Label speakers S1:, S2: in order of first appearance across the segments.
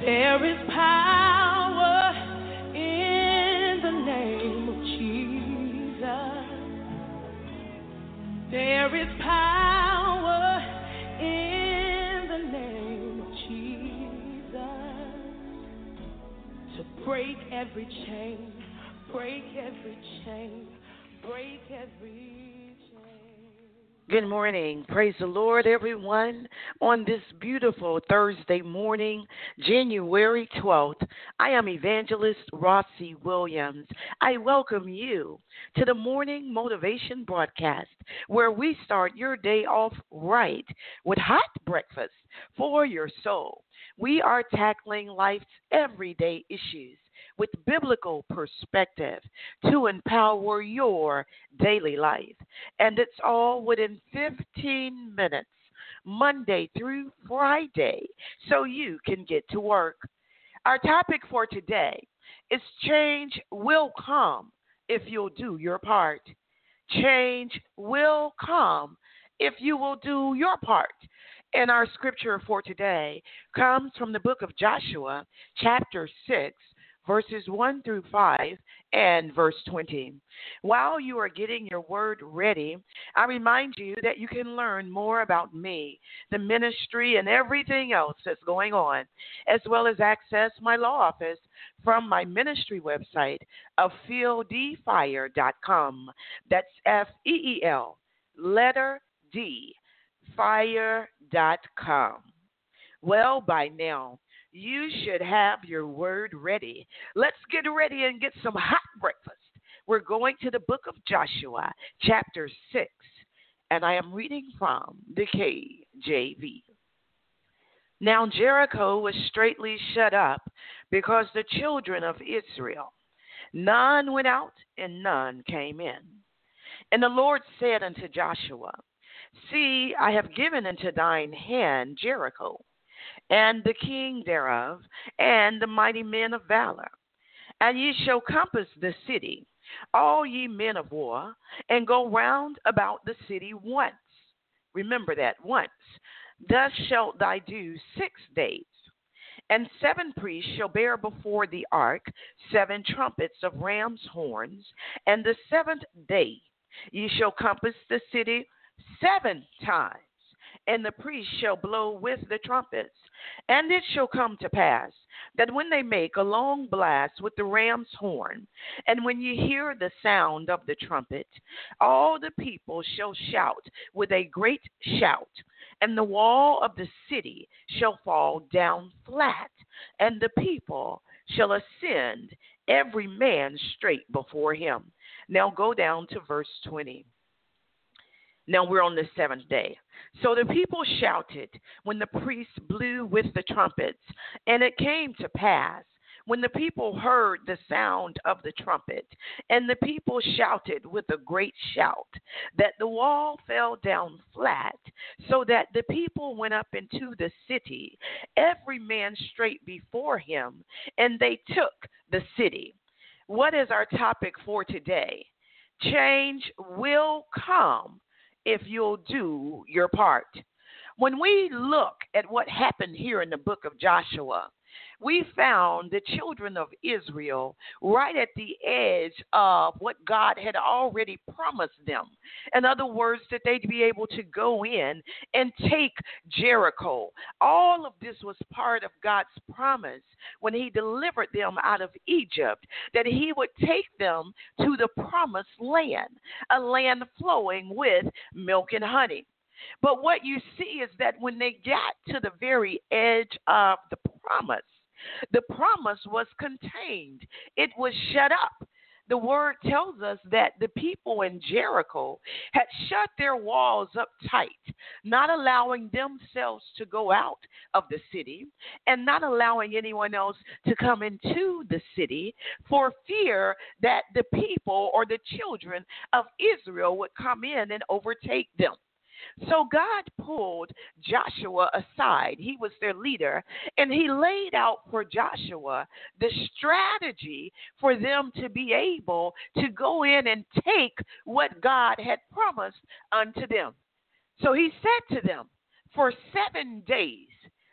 S1: There is power in the name of Jesus. There is power in the name of Jesus to break every chain, break every chain, break every chain.
S2: Good morning. Praise the Lord, everyone. On this beautiful Thursday morning, January 12th, I am Evangelist Rossi Williams. I welcome you to the Morning Motivation Broadcast, where we start your day off right with hot breakfast for your soul. We are tackling life's everyday issues with biblical perspective to empower your daily life. And it's all within 15 minutes, Monday through Friday, so you can get to work. Our topic for today is change will come if you'll do your part. Change will come if you will do your part. And our scripture for today comes from the book of Joshua, chapter 6, verses 1 through 5 and verse 20. While you are getting your word ready, I remind you that you can learn more about me, the ministry, and everything else that's going on, as well as access my law office from my ministry website of feeldfire.com. That's FEEL, letter D, fire.com. Well, by now, you should have your word ready. Let's get ready and get some hot breakfast. We're going to the book of Joshua, chapter 6, and I am reading from the KJV. Now Jericho was straitly shut up because the children of Israel, none went out and none came in. And the Lord said unto Joshua, See, I have given into thine hand Jericho, and the king thereof, and the mighty men of valor. And ye shall compass the city, all ye men of war, and go round about the city once. Remember that, once. Thus shalt thou do 6 days. And 7 priests shall bear before the ark 7 trumpets of ram's horns, and the 7th day ye shall compass the city 7 times. And the priests shall blow with the trumpets. And it shall come to pass that when they make a long blast with the ram's horn, and when you hear the sound of the trumpet, all the people shall shout with a great shout, and the wall of the city shall fall down flat, and the people shall ascend, every man straight before him. Now go down to verse 20. Now we're on the 7th day. So the people shouted when the priests blew with the trumpets. And it came to pass, when the people heard the sound of the trumpet, and the people shouted with a great shout, that the wall fell down flat, so that the people went up into the city, every man straight before him, and they took the city. What is our topic for today? Change will come if you'll do your part. When we look at what happened here in the book of Joshua, we found the children of Israel right at the edge of what God had already promised them. In other words, that they'd be able to go in and take Jericho. All of this was part of God's promise when he delivered them out of Egypt, that he would take them to the promised land, a land flowing with milk and honey. But what you see is that when they got to the very edge of the promise was contained. It was shut up. The word tells us that the people in Jericho had shut their walls up tight, not allowing themselves to go out of the city and not allowing anyone else to come into the city for fear that the people or the children of Israel would come in and overtake them. So God pulled Joshua aside. He was their leader, and he laid out for Joshua the strategy for them to be able to go in and take what God had promised unto them. So he said to them, for 7 days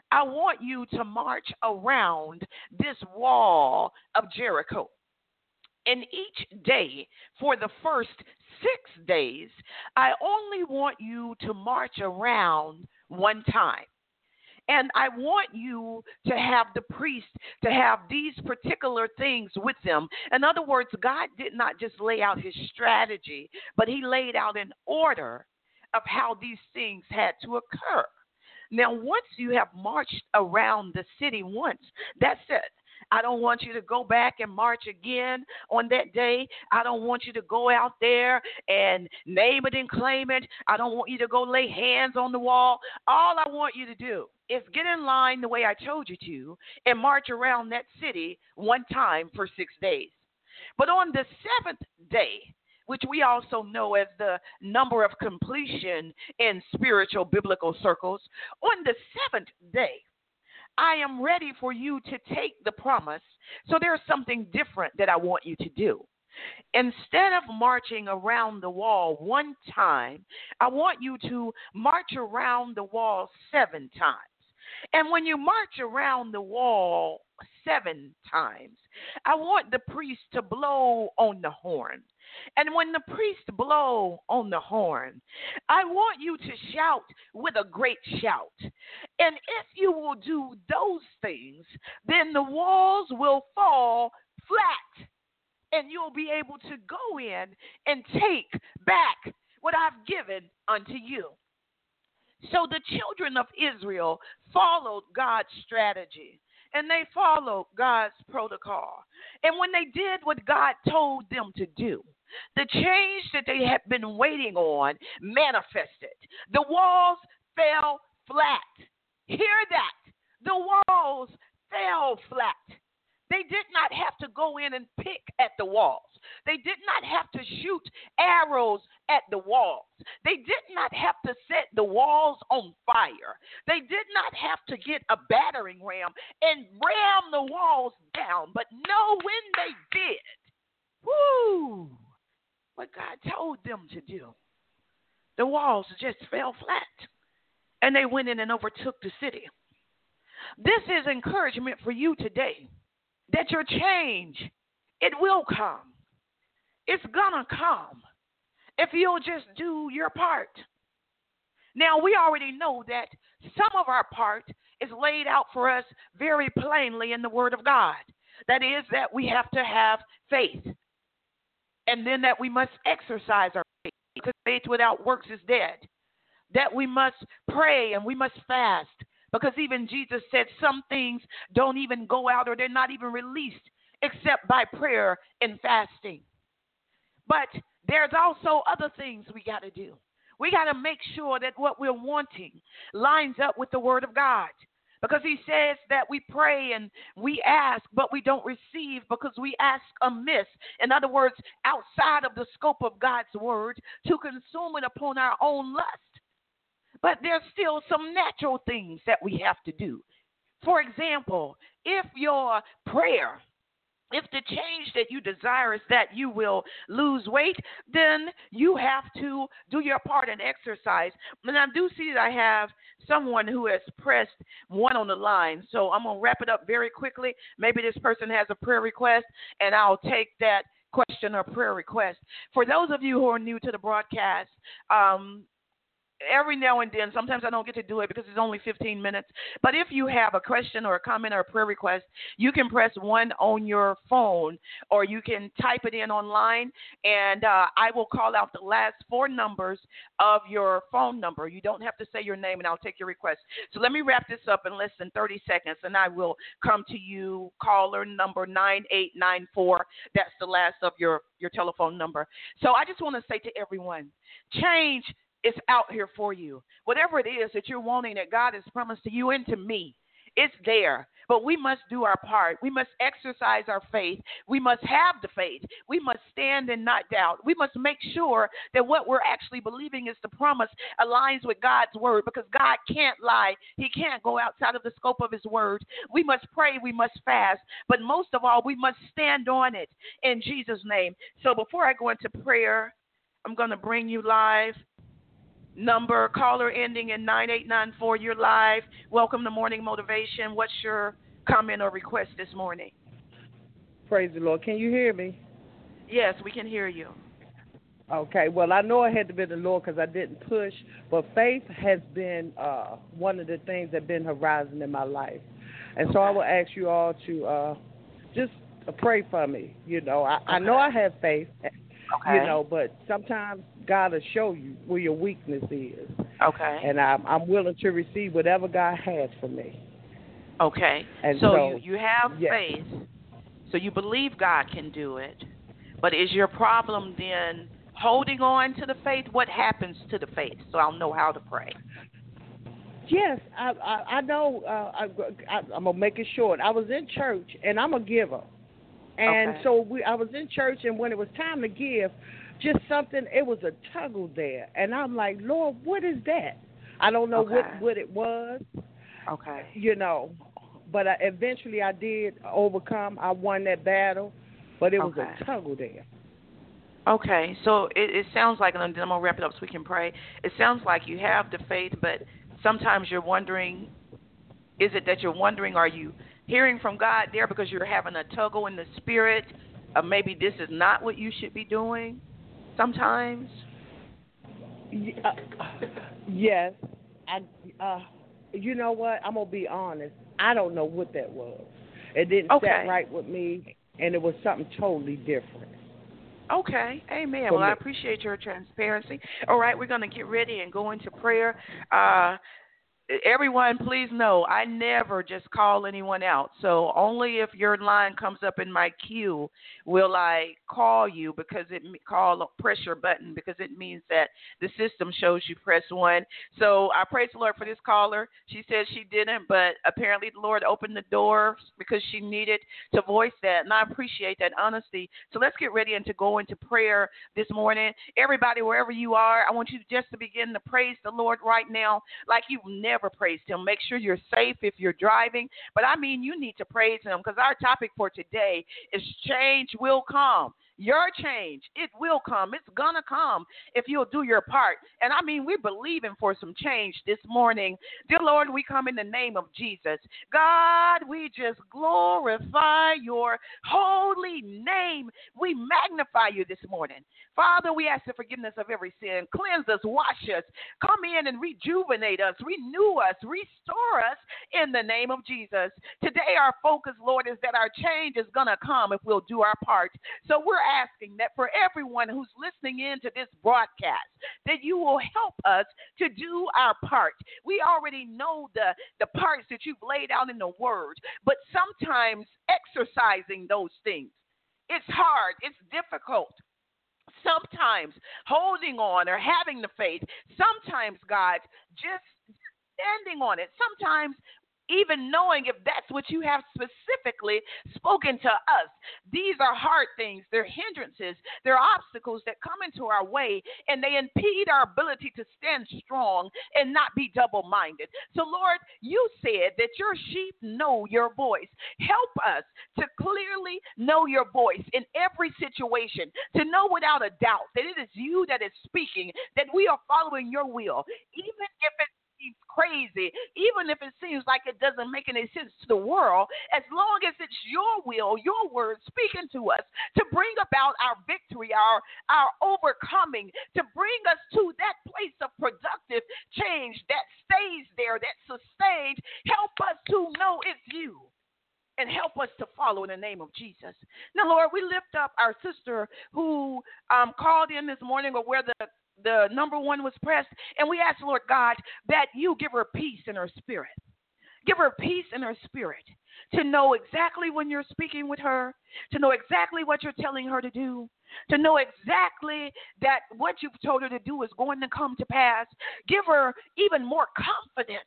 S2: I want you to march around this wall of Jericho. And each day for the first 6 days, I only want you to march around one time. And I want you to have the priest to have these particular things with them. In other words, God did not just lay out his strategy, but he laid out an order of how these things had to occur. Now, once you have marched around the city once, that's it. I don't want you to go back and march again on that day. I don't want you to go out there and name it and claim it. I don't want you to go lay hands on the wall. All I want you to do is get in line the way I told you to and march around that city one time for 6 days. But on the seventh day, which we also know as the number of completion in spiritual biblical circles, on the seventh day, I am ready for you to take the promise. So there's something different that I want you to do. Instead of marching around the wall one time, I want you to march around the wall 7 times. And when you march around the wall 7 times, I want the priest to blow on the horn. And when the priest blow on the horn, I want you to shout with a great shout. And if you will do those things, then the walls will fall flat. And you'll be able to go in and take back what I've given unto you. So the children of Israel followed God's strategy, and they followed God's protocol. And when they did what God told them to do, the change that they had been waiting on manifested. The walls fell flat. Hear that. The walls fell flat. They did not have to go in and pick at the walls. They did not have to shoot arrows at the walls. They did not have to set the walls on fire. They did not have to get a battering ram and ram the walls down. But no, when they did, what God told them to do, the walls just fell flat. And they went in and overtook the city. This is encouragement for you today, that your change, it will come. It's going to come if you'll just do your part. Now, we already know that some of our part is laid out for us very plainly in the Word of God. That is that we have to have faith. And then that we must exercise our faith, because faith without works is dead. That we must pray and we must fast, because even Jesus said some things don't even go out or they're not even released except by prayer and fasting. But there's also other things we got to do. We got to make sure that what we're wanting lines up with the Word of God. Because he says that we pray and we ask, but we don't receive because we ask amiss. In other words, outside of the scope of God's Word, to consume it upon our own lust. But there's still some natural things that we have to do. For example, if your prayer, if the change that you desire is that you will lose weight, then you have to do your part and exercise. And I do see that I have someone who has pressed 1 on the line. So I'm going to wrap it up very quickly. Maybe this person has a prayer request, and I'll take that question or prayer request. For those of you who are new to the broadcast, every now and then, sometimes I don't get to do it because it's only 15 minutes. But if you have a question or a comment or a prayer request, you can press 1 on your phone, or you can type it in online, and I will call out the last 4 numbers of your phone number. You don't have to say your name, and I'll take your request. So let me wrap this up in less than 30 seconds, and I will come to you, caller number 9894. That's the last of your telephone number. So I just want to say to everyone, change is out here for you. Whatever it is that you're wanting that God has promised to you and to me, it's there. But we must do our part. We must exercise our faith. We must have the faith. We must stand and not doubt. We must make sure that what we're actually believing is the promise aligns with God's word, because God can't lie. He can't go outside of the scope of his word. We must pray. We must fast. But most of all, we must stand on it in Jesus' name. So before I go into prayer, I'm going to bring you live number. Caller ending in 9894. You're live. Welcome to Morning Motivation. What's your comment or request this morning?
S3: Praise the Lord. Can you hear me?
S2: Yes, we can hear you.
S3: Okay. Well, I know it had to be the Lord because I didn't push, but faith has been one of the things that been horizon in my life. And so I will ask you all to just pray for me. You know, I know I have faith, you know, but sometimes God will show you where your weakness is.
S2: Okay.
S3: And I'm willing to receive whatever God has for me.
S2: Okay.
S3: And
S2: so you have faith, so you believe God can do it, but is your problem then holding on to the faith? What happens to the faith? So I'll know how to pray.
S3: Yes, I know. I'm going to make it short. I was in church, and I'm a giver. And so I was in church, and when it was time to give, just something, it was a tuggle there. And I'm like, Lord, what is that? I don't know what it was.
S2: Okay.
S3: You know, but eventually I did overcome. I won that battle, but it was a tuggle there.
S2: Okay, so it sounds like, and then I'm going to wrap it up so we can pray. It sounds like you have the faith, but sometimes you're wondering, is it that you're wondering, are you hearing from God there because you're having a tuggle in the spirit? Maybe this is not what you should be doing sometimes?
S3: Yes. You know what? I'm going to be honest. I don't know what that was. It didn't set right with me, and it was something totally different.
S2: Okay, amen. Well, I appreciate your transparency. All right, we're going to get ready and go into prayer. Everyone, please know, I never just call anyone out. So only if your line comes up in my queue will I call you, because press your button, because it means that the system shows you press 1. So I praise the Lord for this caller. She said she didn't, but apparently the Lord opened the door because she needed to voice that, and I appreciate that honesty. So let's get ready and to go into prayer this morning. Everybody, wherever you are, I want you just to begin to praise the Lord right now like you've never praised him. Make sure you're safe if you're driving, but I mean, you need to praise him, because our topic for today is change will come. Your change, it will come. It's going to come if you'll do your part. And I mean, we're believing for some change this morning. Dear Lord, we come in the name of Jesus. God, we just glorify your holy name. We magnify you this morning. Father, we ask for forgiveness of every sin. Cleanse us, wash us, come in and rejuvenate us, renew us, restore us in the name of Jesus. Today, our focus, Lord, is that our change is going to come if we'll do our part. So we're asking that for everyone who's listening in to this broadcast, that you will help us to do our part. We already know the parts that you've laid out in the word, but sometimes exercising those things, it's hard, it's difficult. Sometimes holding on or having the faith, sometimes, God, just standing on it, sometimes even knowing if that's what you have specifically spoken to us. These are hard things. They're hindrances. They're obstacles that come into our way, and they impede our ability to stand strong and not be double-minded. So, Lord, you said that your sheep know your voice. Help us to clearly know your voice in every situation, to know without a doubt that it is you that is speaking, that we are following your will, even if it seems crazy, even if it seems like it doesn't make any sense to the world, as long as it's your will, your word speaking to us to bring about our victory, our overcoming, to bring us to that place of productive change that stays there, that sustains. Help us to know it's you, and help us to follow in the name of Jesus. Now, Lord, we lift up our sister who called in this morning, or where the number 1 was pressed, and we ask, Lord God, that you give her peace in her spirit. Give her peace in her spirit to know exactly when you're speaking with her, to know exactly what you're telling her to do, to know exactly that what you've told her to do is going to come to pass. Give her even more confidence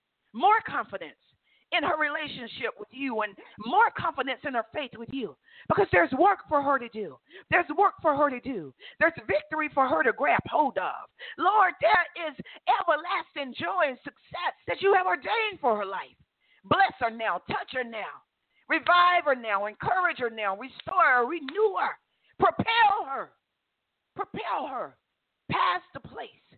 S2: in her relationship with you, and more confidence in her faith with you, because there's work for her to do. There's work for her to do. There's victory for her to grab hold of. Lord, there is everlasting joy and success that you have ordained for her life. Bless her now. Touch her now. Revive her now. Encourage her now. Restore her. Renew her. Propel her. Past the place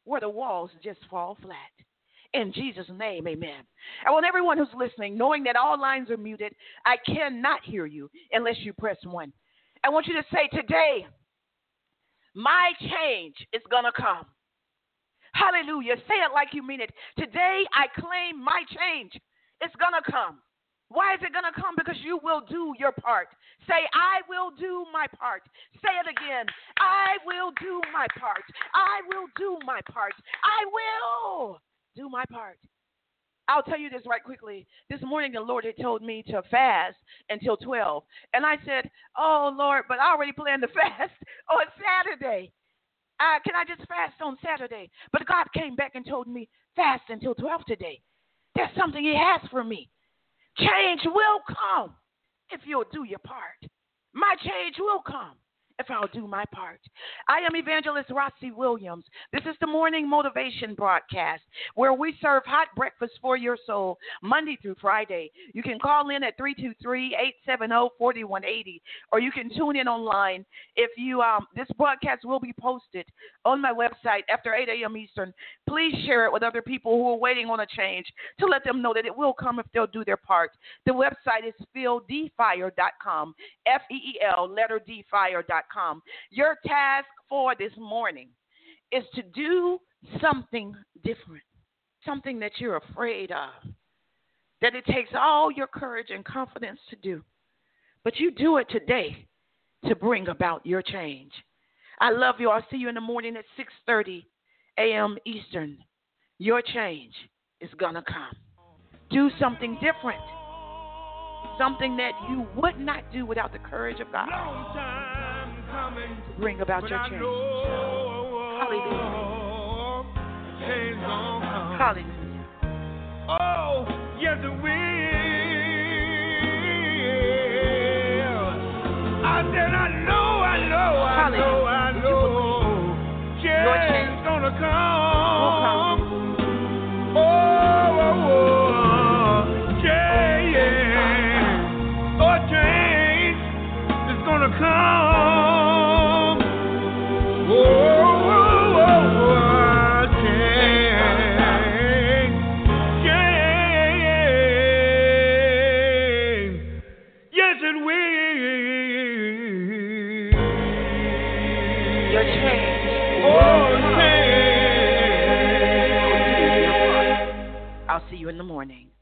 S2: where the walls just fall flat. In Jesus' name, amen. I want everyone who's listening, knowing that all lines are muted, I cannot hear you unless you press 1. I want you to say, today, my change is going to come. Hallelujah. Say it like you mean it. Today, I claim my change. It's going to come. Why is it going to come? Because you will do your part. Say, I will do my part. Say it again. I will do my part. I will do my part. I will do my part. I'll tell you this right quickly. This morning, the Lord had told me to fast until 12. And I said, oh, Lord, but I already planned to fast on Saturday. Can I just fast on Saturday? But God came back and told me, fast until 12 today. There's something he has for me. Change will come if you'll do your part. My change will come if I'll do my part. I am Evangelist Rossi Williams. This is the morning motivation broadcast where we serve hot breakfast for your soul Monday through Friday. You can call in at 323-870-4180, or you can tune in online. If you this broadcast will be posted on my website after 8 a.m. Eastern. Please share it with other people who are waiting on a change to let them know that it will come if they'll do their part. The website is feeldfire.com, F-E-E-L, letter D, fire.com. Your task for this morning is to do something different, something that you're afraid of, that it takes all your courage and confidence to do. But you do it today to bring about your change. I love you. I'll see you in the morning at 6:30 a.m. Eastern. Your change is going to come. Do something different, something that you would not do without the courage of God. To bring about your change. Hallelujah. Hallelujah.
S1: Oh, yes it will. I said I know. Change is gonna come. Change is gonna come. Change. Yes, it will.
S2: Your change. I'll see you in the morning.